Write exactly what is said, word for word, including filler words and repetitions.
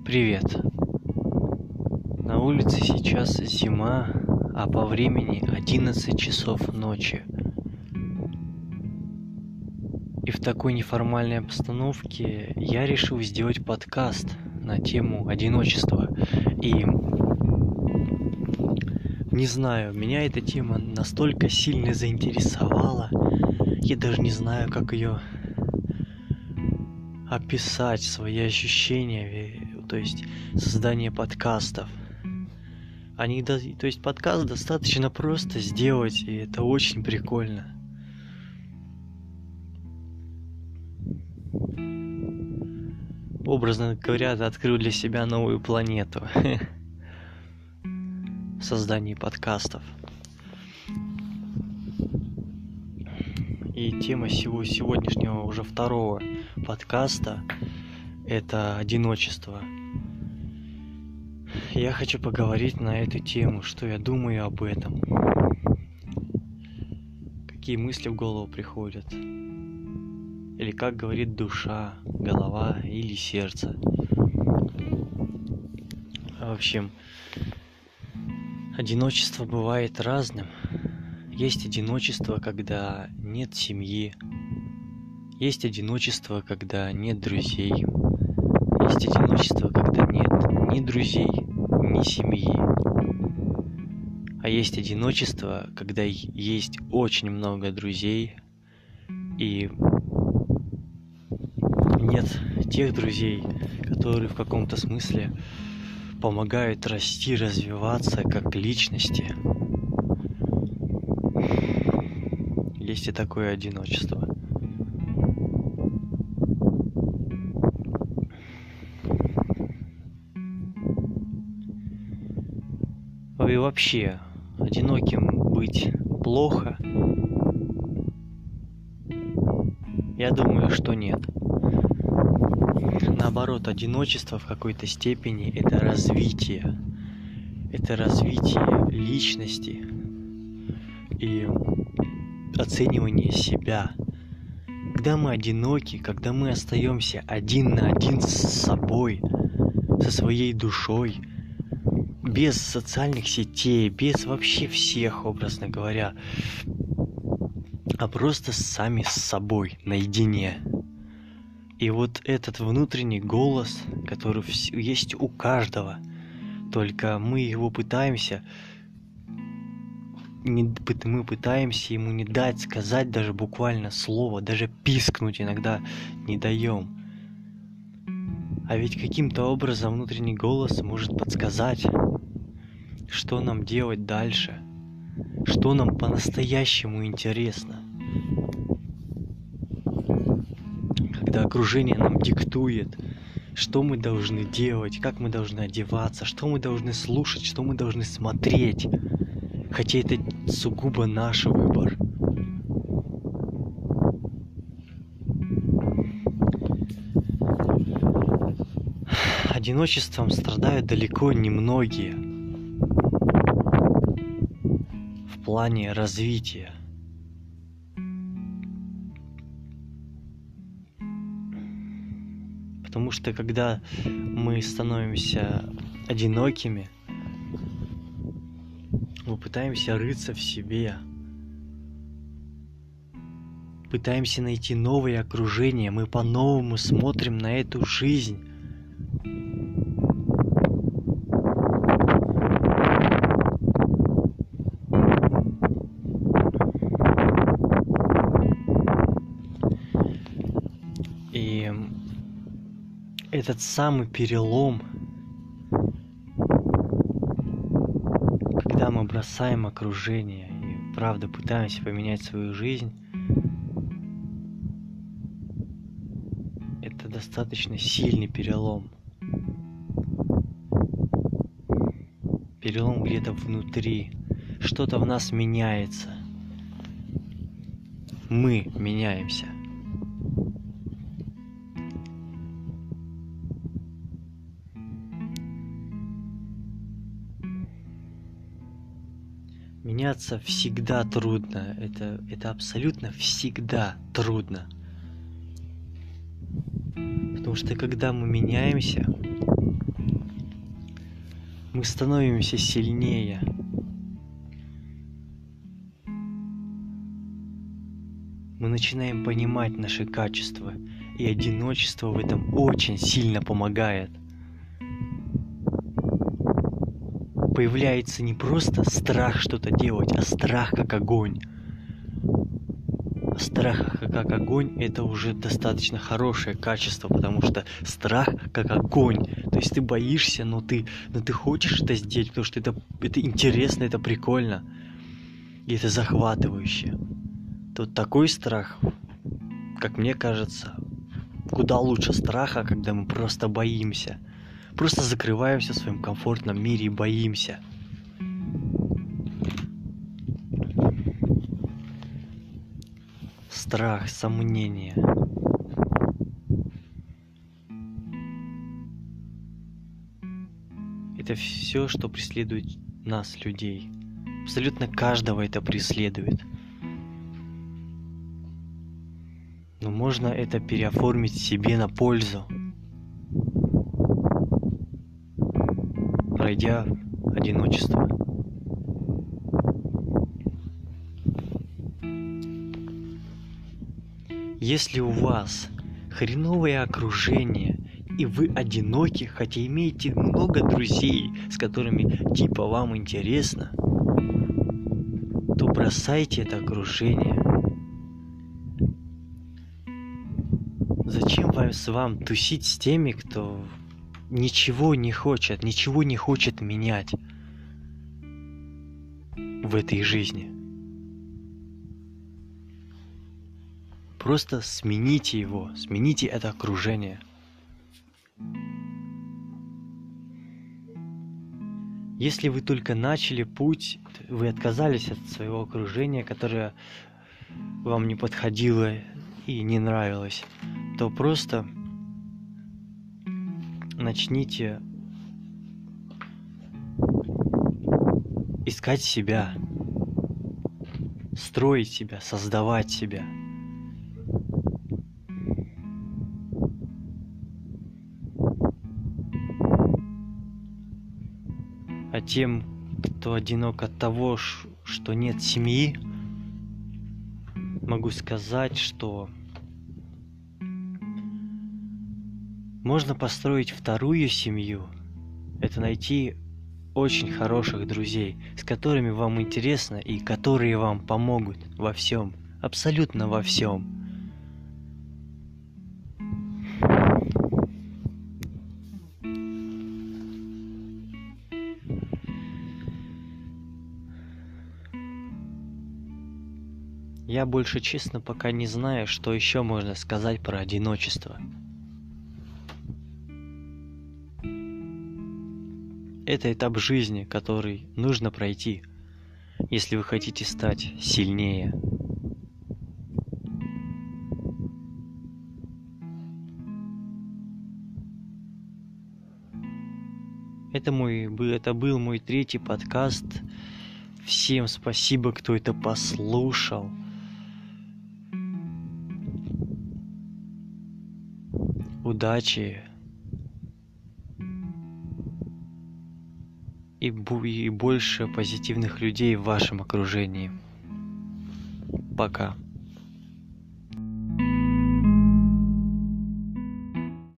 Привет. На улице сейчас зима, а по времени одиннадцать часов ночи. И в такой неформальной обстановке я решил сделать подкаст на тему одиночества. И не знаю, меня эта тема настолько сильно заинтересовала, я даже не знаю, как ее описать, свои ощущения, то есть создание подкастов. Они, то есть подкаст достаточно просто сделать, и это очень прикольно. Образно говоря, открыл для себя новую планету в создании подкастов. И тема всего сегодняшнего, уже второго подкаста — это одиночество. Я хочу поговорить на эту тему, что я думаю об этом, какие мысли в голову приходят, или как говорит душа, голова или сердце. В общем, одиночество бывает разным. Есть одиночество, когда нет семьи. Есть одиночество, когда нет друзей. Есть одиночество, когда нет ни друзей, ни семьи. А есть одиночество, когда есть очень много друзей и нет тех друзей, которые в каком-то смысле помогают расти, развиваться как личности. Есть и такое одиночество. И вообще, одиноким быть плохо? Я думаю, что нет. Наоборот, одиночество в какой-то степени — это развитие. Это развитие личности и оценивание себя. Когда мы одиноки, когда мы остаемся один на один с собой, со своей душой, без социальных сетей, без вообще всех, образно говоря, а просто сами с собой, наедине. И вот этот внутренний голос, который есть у каждого, только мы его пытаемся, не, мы пытаемся ему не дать сказать даже буквально слово, даже пискнуть иногда не даем. А ведь каким-то образом внутренний голос может подсказать, что нам делать дальше, что нам по-настоящему интересно. Когда окружение нам диктует, что мы должны делать, как мы должны одеваться, что мы должны слушать, что мы должны смотреть, хотя это сугубо наш выбор. Одиночеством страдают далеко не многие в плане развития. Потому что когда мы становимся одинокими, мы пытаемся рыться в себе, пытаемся найти новые окружения, мы по-новому смотрим на эту жизнь. И этот самый перелом, когда мы бросаем окружение и правда пытаемся поменять свою жизнь, это достаточно сильный перелом. Перелом где-то внутри. Что-то в нас меняется. Мы меняемся. Меняться всегда трудно. Это, это абсолютно всегда трудно. Потому что когда мы меняемся, мы становимся сильнее. Мы начинаем понимать наши качества, и одиночество в этом очень сильно помогает. Появляется не просто страх что-то делать, а страх как огонь. Страх как огонь — это уже достаточно хорошее качество, потому что страх как огонь. То есть ты боишься, но ты, но ты хочешь это сделать, потому что это, это интересно, это прикольно. И это захватывающе. Вот такой страх, как мне кажется, куда лучше страха, когда мы просто боимся. Просто закрываемся в своем комфортном мире и боимся. Страх, сомнение. Это все, что преследует нас, людей. Абсолютно каждого это преследует. Но можно это переоформить себе на пользу, пройдя одиночество. Если у вас хреновое окружение, и вы одиноки, хотя имеете много друзей, с которыми типа вам интересно, то бросайте это окружение. Зачем вам, с вам тусить с теми, кто ничего не хочет, ничего не хочет менять в этой жизни? Просто смените его, смените это окружение. Если вы только начали путь, вы отказались от своего окружения, которое вам не подходило и не нравилось, то просто начните искать себя, строить себя, создавать себя. А тем, кто одинок от того, что нет семьи, могу сказать, что можно построить вторую семью. Это найти очень хороших друзей, с которыми вам интересно и которые вам помогут во всем, абсолютно во всем. Я больше, честно, пока не знаю, что еще можно сказать про одиночество. Это этап жизни, который нужно пройти, если вы хотите стать сильнее. Это, мой, это был мой третий подкаст. Всем спасибо, кто это послушал. Удачи и, и больше позитивных людей в вашем окружении. Пока.